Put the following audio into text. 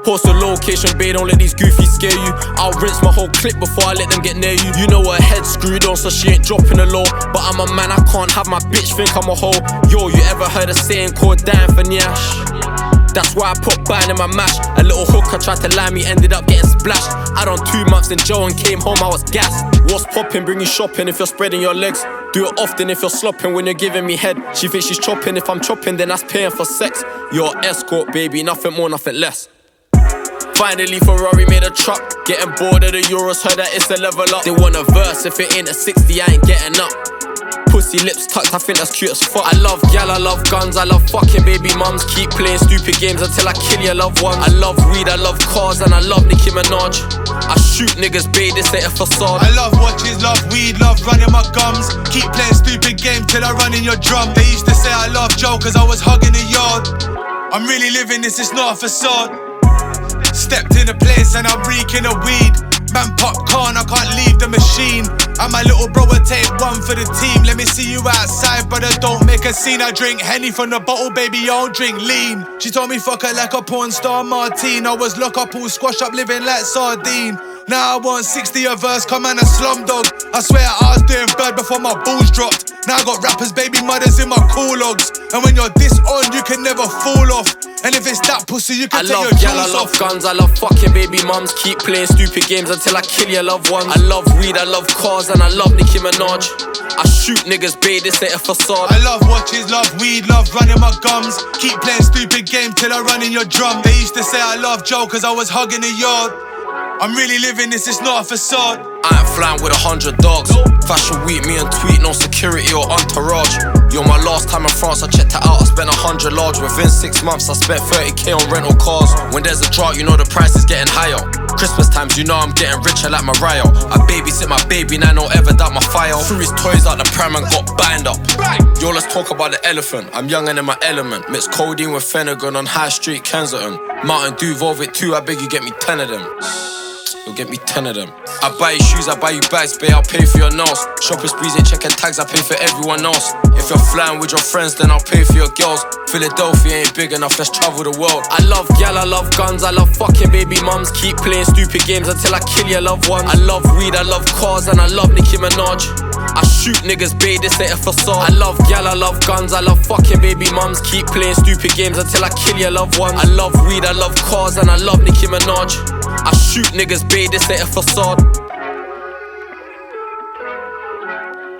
Post the location, babe, don't let these goofies scare you. I'll rinse my whole clip before I let them get near you. You know her head's screwed on, so she ain't dropping the low. But I'm a man, I can't have my bitch think I'm a hoe. Yo, you ever heard a saying called dying for nyash? That's why I put bang in my mash. A little hooker tried to lie me, ended up getting splashed. I done 2 months in jail and came home, I was gassed. What's poppin'? Bring you shopping if you're spreading your legs. Do it often if you're slopping when you're giving me head. She thinks she's chopping, if I'm chopping then that's paying for sex. You're escort, baby, nothing more, nothing less. Finally Ferrari made a truck. Getting bored of the Euros, heard that it's a level up. They want a verse, if it ain't a 60 I ain't getting up. Pussy lips tucked, I think that's cute as fuck. I love gal, I love guns, I love fucking baby mums. Keep playing stupid games until I kill your loved ones. I love weed, I love cars, and I love Nicki Minaj. I shoot niggas, babe, this ain't a facade. I love watches, love weed, love running my gums. Keep playing stupid games till I run in your drum. They used to say I love Joe cause I was hugging the yard. I'm really living this, it's not a facade. Stepped in a place and I'm reeking of weed. Man popcorn, I can't leave the machine. And my little bro will take one for the team. Let me see you outside, brother, don't make a scene. I drink Henny from the bottle, baby, I don't drink lean. She told me fuck her like a porn star Martine. I was lock up, all squash up, living like sardine. Now I want 60 a verse, come on a slumdog. I swear I was doing bird before my balls dropped. Now I got rappers, baby mothers in my cool logs. And when you're this on, you can never fall off. And if it's that pussy, you can take your jewels off. I love guns, I love fucking baby mums. Keep playing stupid games until I kill your loved ones. I love weed, I love cars, and I love Nicki Minaj. I shoot niggas, babe, this ain't a facade. I love watches, love weed, love running my gums. Keep playing stupid games till I run in your drum. They used to say I love Joe cause I was hugging the yard. I'm really living this, it's not a facade. I ain't flying with 100 dogs. Fashion week, me and tweet, no security or entourage. Yo, my last time in France, I checked it out, I spent 100 large. Within 6 months, I spent 30k on rental cars. When there's a drought, you know the price is getting higher. Christmas times, you know I'm getting richer like Mariah. I babysit my baby, now don't ever doubt my fire. Threw his toys out the pram and got bind up. Yo, let's talk about the elephant. I'm young and in my element. Mix codeine with Fenagon on High Street, Kensington. Mountain Dew, Volvic 2, I beg you get me 10 of them. You'll get me 10 of them. I buy you shoes, I buy you bags, babe, I'll pay for your nails. Shopping sprees ain't checking tags, I pay for everyone else. If you're flying with your friends, then I'll pay for your girls. Philadelphia ain't big enough, let's travel the world. I love gal, I love guns, I love fucking baby mums. Keep playing stupid games until I kill your loved ones. I love weed, I love cars, and I love Nicki Minaj. I shoot niggas, babe, this ain't a facade. I love gal, I love guns, I love fucking baby mums. Keep playing stupid games until I kill your loved ones. I love weed, I love cars, and I love Nicki Minaj. I shoot niggas, babe, this ain't a facade.